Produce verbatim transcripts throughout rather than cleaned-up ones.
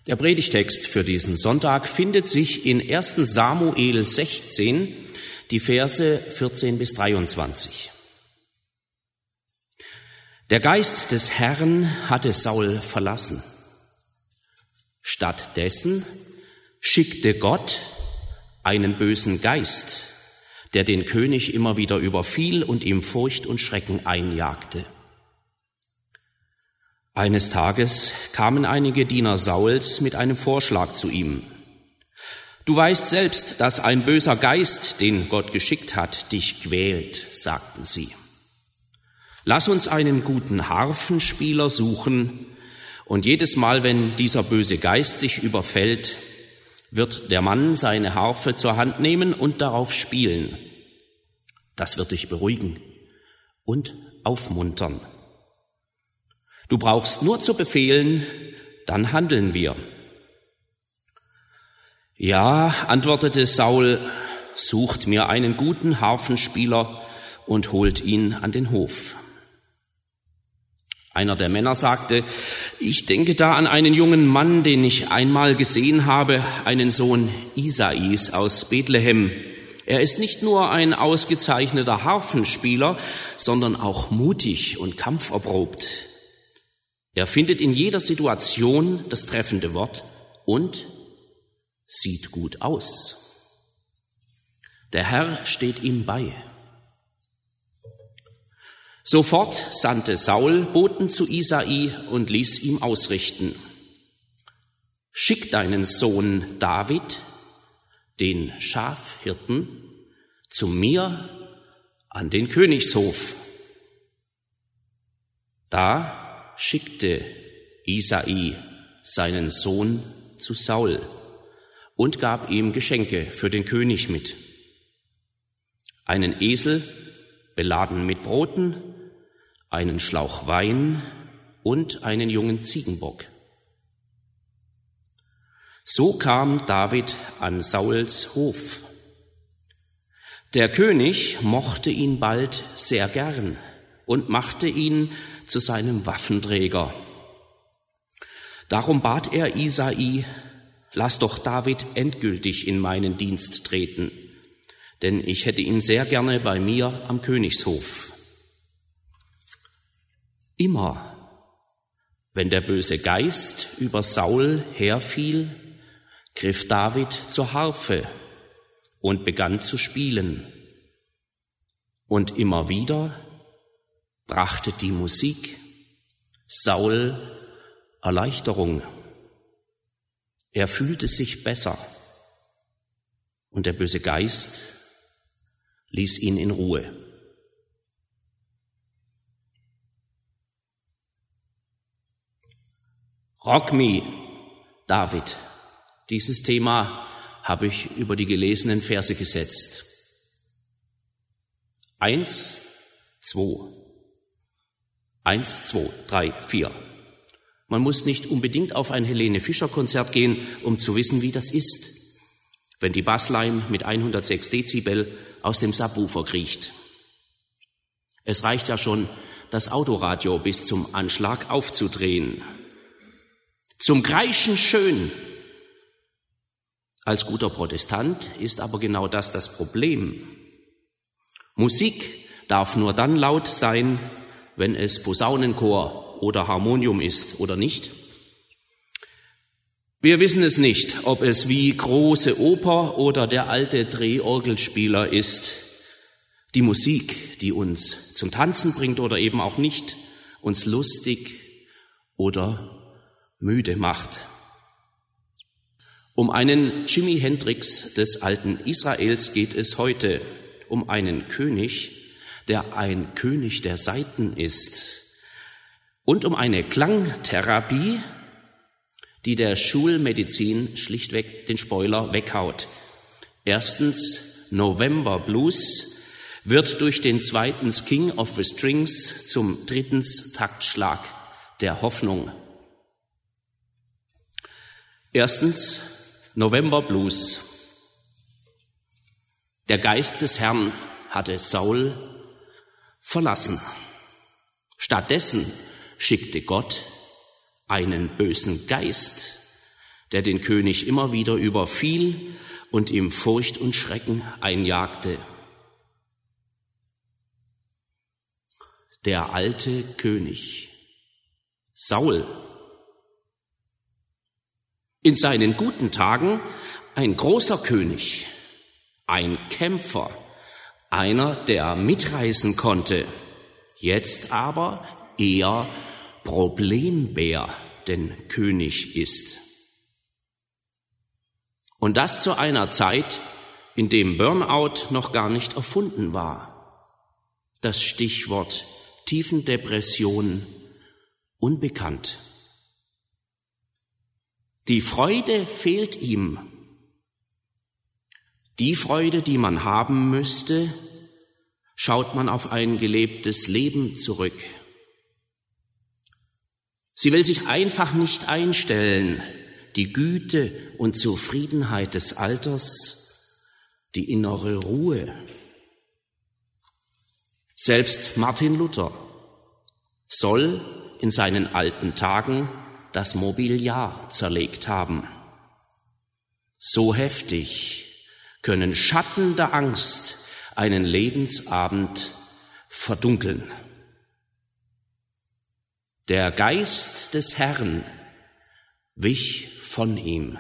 Der Predigtext für diesen Sonntag findet sich in ersten Samuel sechzehn, die Verse vierzehn bis dreiundzwanzig. Der Geist des Herrn hatte Saul verlassen. Stattdessen schickte Gott einen bösen Geist, der den König immer wieder überfiel und ihm Furcht und Schrecken einjagte. Eines Tages kamen einige Diener Sauls mit einem Vorschlag zu ihm. »Du weißt selbst, dass ein böser Geist, den Gott geschickt hat, dich quält«, sagten sie. »Lass uns einen guten Harfenspieler suchen, und jedes Mal, wenn dieser böse Geist dich überfällt, wird der Mann seine Harfe zur Hand nehmen und darauf spielen. Das wird dich beruhigen und aufmuntern. Du brauchst nur zu befehlen, dann handeln wir.« »Ja«, antwortete Saul, »sucht mir einen guten Harfenspieler und holt ihn an den Hof.« Einer der Männer sagte, »Ich denke da an einen jungen Mann, den ich einmal gesehen habe, einen Sohn Isais aus Bethlehem. Er ist nicht nur ein ausgezeichneter Harfenspieler, sondern auch mutig und kampferprobt. Er findet in jeder Situation das treffende Wort und sieht gut aus. Der Herr steht ihm bei.« Sofort sandte Saul Boten zu Isai und ließ ihm ausrichten: »Schick deinen Sohn David, den Schafhirten, zu mir an den Königshof.« Da schickte Isai seinen Sohn zu Saul und gab ihm Geschenke für den König mit: einen Esel beladen mit Broten, einen Schlauch Wein und einen jungen Ziegenbock. So kam David an Sauls Hof. Der König mochte ihn bald sehr gern und machte ihn zu seinem Waffenträger. Darum bat er Isai: »Lass doch David endgültig in meinen Dienst treten, denn ich hätte ihn sehr gerne bei mir am Königshof.« Immer, wenn der böse Geist über Saul herfiel, griff David zur Harfe und begann zu spielen. Und immer wieder brachte die Musik Saul Erleichterung. Er fühlte sich besser und der böse Geist ließ ihn in Ruhe. Rock me, David. Dieses Thema habe ich über die gelesenen Verse gesetzt. Eins, zwei. Eins, zwei, drei, vier. Man muss nicht unbedingt auf ein Helene-Fischer-Konzert gehen, um zu wissen, wie das ist, wenn die Bassline mit hundertsechs Dezibel aus dem Subwoofer kriecht. Es reicht ja schon, das Autoradio bis zum Anschlag aufzudrehen. Zum Kreischen schön. Als guter Protestant ist aber genau das das Problem. Musik darf nur dann laut sein, wenn es Posaunenchor oder Harmonium ist, oder nicht? Wir wissen es nicht, ob es wie große Oper oder der alte Drehorgelspieler ist. Die Musik, die uns zum Tanzen bringt oder eben auch nicht, uns lustig oder müde macht. Um einen Jimi Hendrix des alten Israels geht es heute, um einen König, der ein König der Saiten ist, und um eine Klangtherapie, die der Schulmedizin schlichtweg den Spoiler weghaut. Erstens, November Blues wird durch den zweiten King of the Strings zum drittens Taktschlag der Hoffnung. Erstens, November Blues. Der Geist des Herrn hatte Saul verlassen. Stattdessen schickte Gott einen bösen Geist, der den König immer wieder überfiel und ihm Furcht und Schrecken einjagte. Der alte König, Saul. In seinen guten Tagen ein großer König, ein Kämpfer, einer, der mitreißen konnte, jetzt aber eher Problembär denn König ist. Und das zu einer Zeit, in dem Burnout noch gar nicht erfunden war. Das Stichwort Tiefendepression unbekannt. Die Freude fehlt ihm. Die Freude, die man haben müsste, schaut man auf ein gelebtes Leben zurück. Sie will sich einfach nicht einstellen, die Güte und Zufriedenheit des Alters, die innere Ruhe. Selbst Martin Luther soll in seinen alten Tagen das Mobiliar zerlegt haben. So heftig können Schatten der Angst einen Lebensabend verdunkeln. Der Geist des Herrn wich von ihm.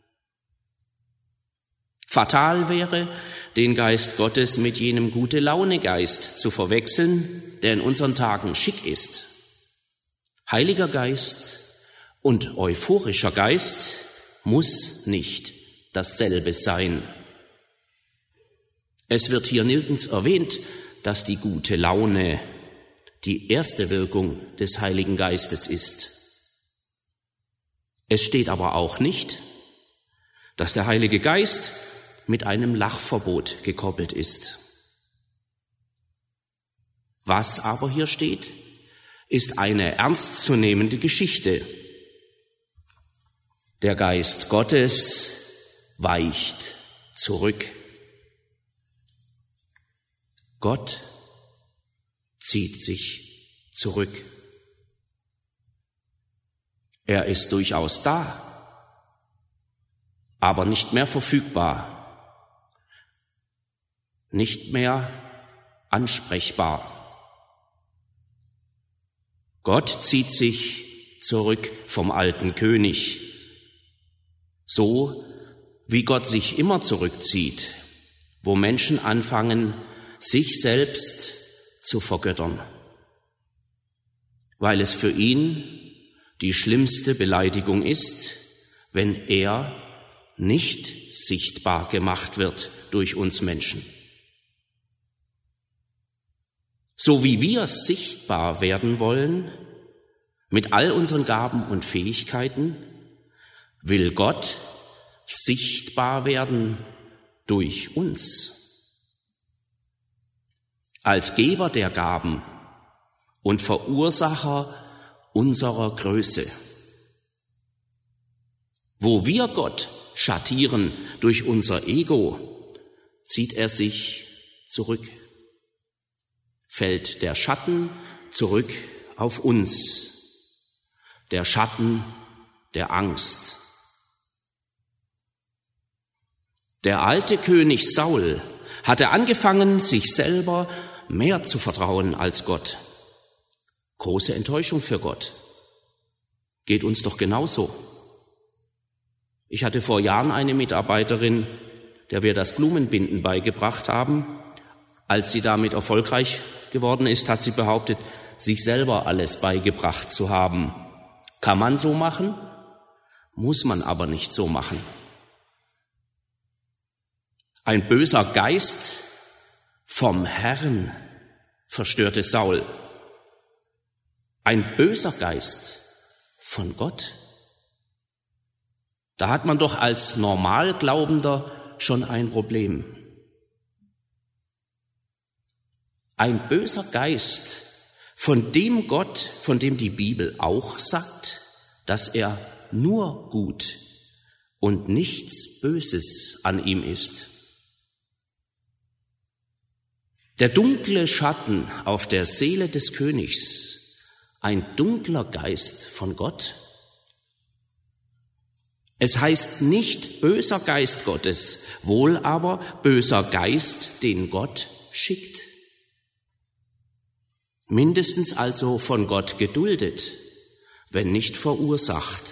Fatal wäre, den Geist Gottes mit jenem Gute-Laune-Geist zu verwechseln, der in unseren Tagen schick ist. Heiliger Geist und euphorischer Geist muss nicht dasselbe sein. Es wird hier nirgends erwähnt, dass die gute Laune die erste Wirkung des Heiligen Geistes ist. Es steht aber auch nicht, dass der Heilige Geist mit einem Lachverbot gekoppelt ist. Was aber hier steht, ist eine ernstzunehmende Geschichte. Der Geist Gottes weicht zurück. Gott zieht sich zurück. Er ist durchaus da, aber nicht mehr verfügbar, nicht mehr ansprechbar. Gott zieht sich zurück vom alten König, so wie Gott sich immer zurückzieht, wo Menschen anfangen, sich selbst zu vergöttern, weil es für ihn die schlimmste Beleidigung ist, wenn er nicht sichtbar gemacht wird durch uns Menschen. So wie wir sichtbar werden wollen, mit all unseren Gaben und Fähigkeiten, will Gott sichtbar werden durch uns. Als Geber der Gaben und Verursacher unserer Größe. Wo wir Gott schattieren durch unser Ego, zieht er sich zurück. Fällt der Schatten zurück auf uns, der Schatten der Angst. Der alte König Saul hatte angefangen, sich selber mehr zu vertrauen als Gott. Große Enttäuschung für Gott. Geht uns doch genauso. Ich hatte vor Jahren eine Mitarbeiterin, der wir das Blumenbinden beigebracht haben. Als sie damit erfolgreich geworden ist, hat sie behauptet, sich selber alles beigebracht zu haben. Kann man so machen, muss man aber nicht so machen. Ein böser Geist vom Herrn verstörte Saul. Ein böser Geist von Gott. Da hat man doch als Normalglaubender schon ein Problem. Ein böser Geist, von dem Gott, von dem die Bibel auch sagt, dass er nur gut und nichts Böses an ihm ist. Der dunkle Schatten auf der Seele des Königs, ein dunkler Geist von Gott. Es heißt nicht böser Geist Gottes, wohl aber böser Geist, den Gott schickt. Mindestens also von Gott geduldet, wenn nicht verursacht.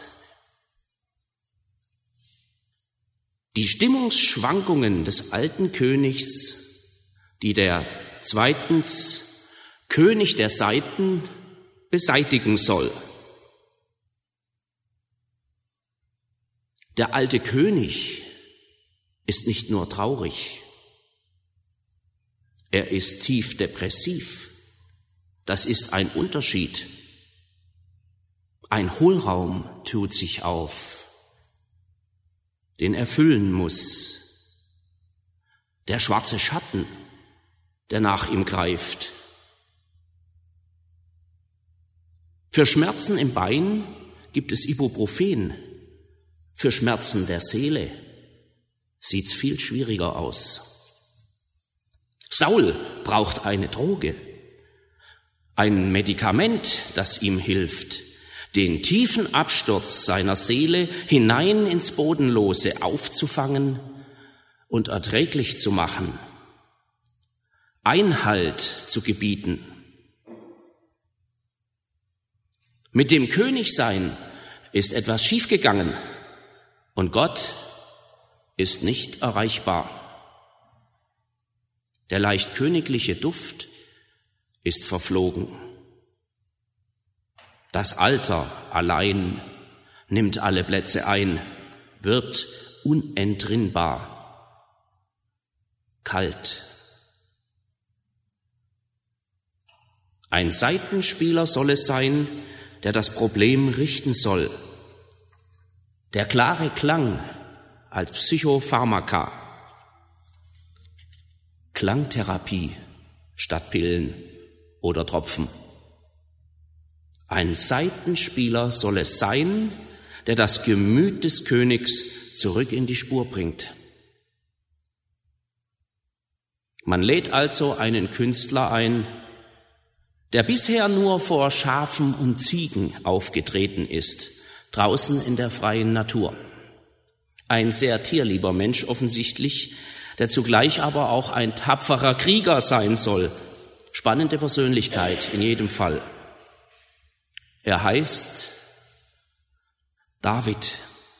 Die Stimmungsschwankungen des alten Königs, die der zweitens König der Seiten beseitigen soll. Der alte König ist nicht nur traurig, er ist tief depressiv. Das ist ein Unterschied. Ein Hohlraum tut sich auf, den er füllen muss. Der schwarze Schatten, der nach ihm greift. Für Schmerzen im Bein gibt es Ibuprofen. Für Schmerzen der Seele sieht's viel schwieriger aus. Saul braucht eine Droge, ein Medikament, das ihm hilft, den tiefen Absturz seiner Seele hinein ins Bodenlose aufzufangen und erträglich zu machen, Einhalt zu gebieten. Mit dem Königsein ist etwas schiefgegangen und Gott ist nicht erreichbar. Der leicht königliche Duft ist verflogen. Das Alter allein nimmt alle Plätze ein, wird unentrinnbar, kalt. Ein Saitenspieler soll es sein, der das Problem richten soll. Der klare Klang als Psychopharmaka, Klangtherapie statt Pillen oder Tropfen. Ein Saitenspieler soll es sein, der das Gemüt des Königs zurück in die Spur bringt. Man lädt also einen Künstler ein, der bisher nur vor Schafen und Ziegen aufgetreten ist, draußen in der freien Natur. Ein sehr tierlieber Mensch offensichtlich, der zugleich aber auch ein tapferer Krieger sein soll. Spannende Persönlichkeit in jedem Fall. Er heißt David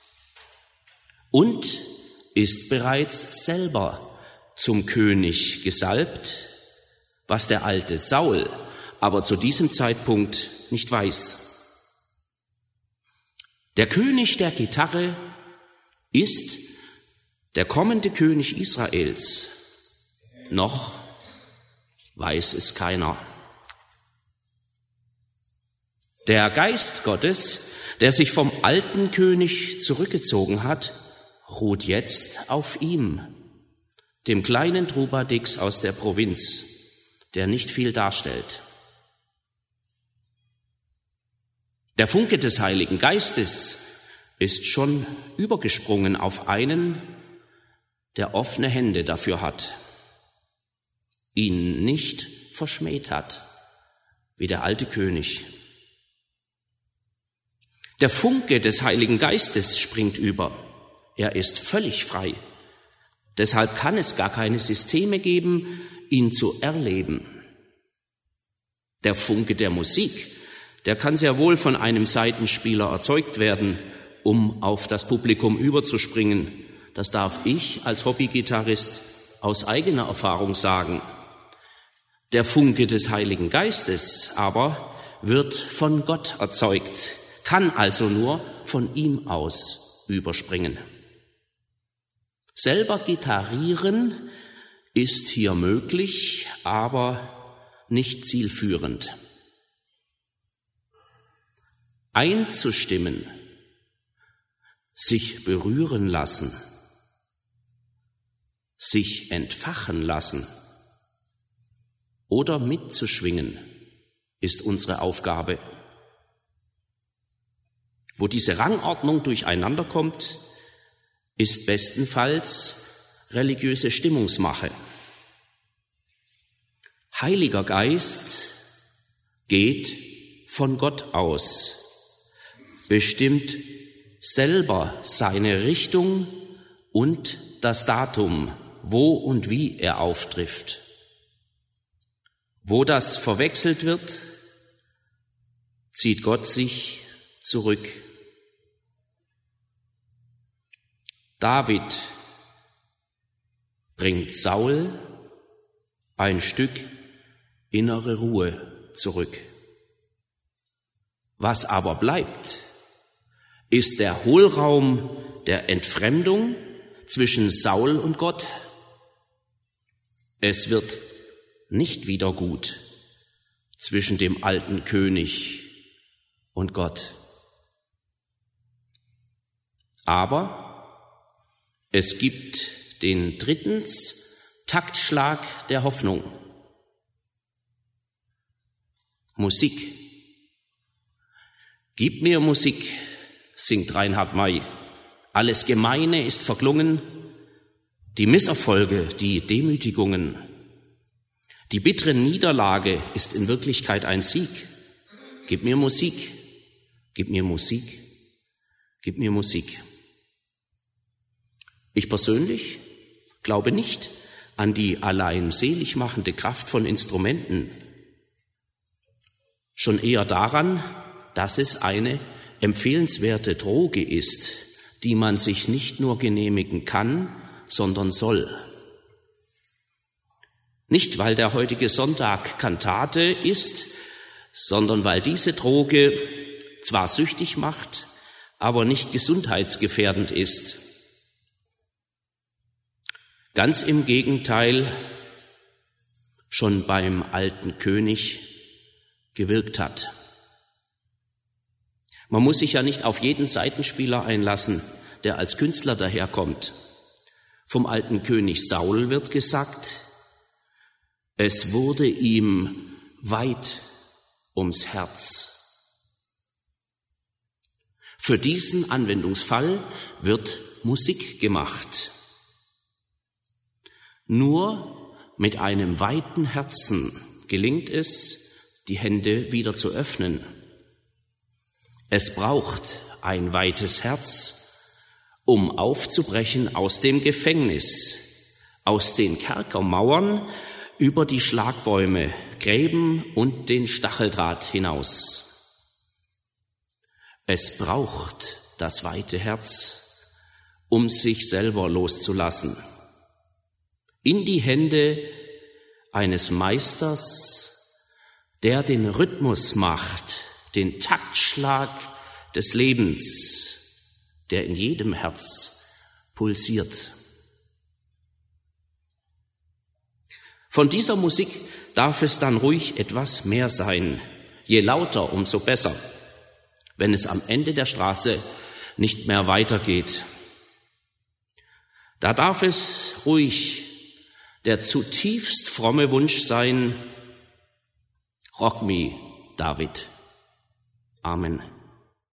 und ist bereits selber zum König gesalbt, was der alte Saul aber zu diesem Zeitpunkt nicht weiß. Der König der Gitarre ist der kommende König Israels. Noch weiß es keiner. Der Geist Gottes, der sich vom alten König zurückgezogen hat, ruht jetzt auf ihm, dem kleinen Trubadix aus der Provinz, der nicht viel darstellt. Der Funke des Heiligen Geistes ist schon übergesprungen auf einen, der offene Hände dafür hat, ihn nicht verschmäht hat, wie der alte König. Der Funke des Heiligen Geistes springt über. Er ist völlig frei. Deshalb kann es gar keine Systeme geben, ihn zu erleben. Der Funke der Musik, der kann sehr wohl von einem Saitenspieler erzeugt werden, um auf das Publikum überzuspringen. Das darf ich als Hobbygitarrist aus eigener Erfahrung sagen. Der Funke des Heiligen Geistes aber wird von Gott erzeugt, kann also nur von ihm aus überspringen. Selber gitarrieren ist hier möglich, aber nicht zielführend. Einzustimmen, sich berühren lassen, sich entfachen lassen oder mitzuschwingen, ist unsere Aufgabe. Wo diese Rangordnung durcheinander kommt, ist bestenfalls religiöse Stimmungsmache. Heiliger Geist geht von Gott aus, bestimmt selber seine Richtung und das Datum, wo und wie er auftrifft. Wo das verwechselt wird, zieht Gott sich zurück. David bringt Saul ein Stück innere Ruhe zurück. Was aber bleibt, ist der Hohlraum der Entfremdung zwischen Saul und Gott. Es wird nicht wieder gut zwischen dem alten König und Gott. Aber es gibt den drittens Taktschlag der Hoffnung. Musik. Gib mir Musik, singt Reinhard May. Alles Gemeine ist verklungen, die Misserfolge, die Demütigungen. Die bittere Niederlage ist in Wirklichkeit ein Sieg. Gib mir Musik, gib mir Musik, gib mir Musik. Ich persönlich glaube nicht an die allein selig machende Kraft von Instrumenten, schon eher daran, dass es eine empfehlenswerte Droge ist, die man sich nicht nur genehmigen kann, sondern soll. Nicht, weil der heutige Sonntag Kantate ist, sondern weil diese Droge zwar süchtig macht, aber nicht gesundheitsgefährdend ist. Ganz im Gegenteil, schon beim alten König gewirkt hat. Man muss sich ja nicht auf jeden Saitenspieler einlassen, der als Künstler daherkommt. Vom alten König Saul wird gesagt, es wurde ihm weit ums Herz. Für diesen Anwendungsfall wird Musik gemacht. Nur mit einem weiten Herzen gelingt es, die Hände wieder zu öffnen. Es braucht ein weites Herz, um aufzubrechen aus dem Gefängnis, aus den Kerkermauern, über die Schlagbäume, Gräben und den Stacheldraht hinaus. Es braucht das weite Herz, um sich selber loszulassen. In die Hände eines Meisters, der den Rhythmus macht, den Taktschlag des Lebens, der in jedem Herz pulsiert. Von dieser Musik darf es dann ruhig etwas mehr sein. Je lauter, umso besser, wenn es am Ende der Straße nicht mehr weitergeht. Da darf es ruhig der zutiefst fromme Wunsch sein, Rock me, David. Amen.